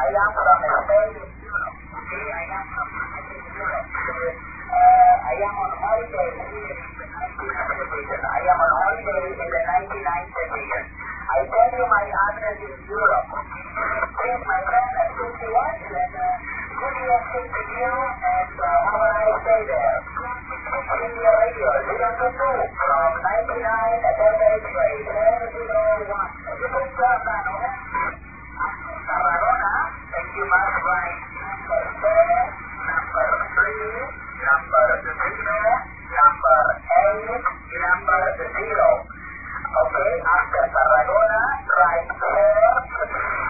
I am from Spain in Europe. Okay, I am from Europe. I am on holiday here in the 99th division. I am on holiday in the 99th division. I tell you my address in Europe. Yes, my friend, at 51, and good year 60 you, and how will I stay there? Radio, Leon Kutu, from 99 at FH Rate, 1001. You can start back.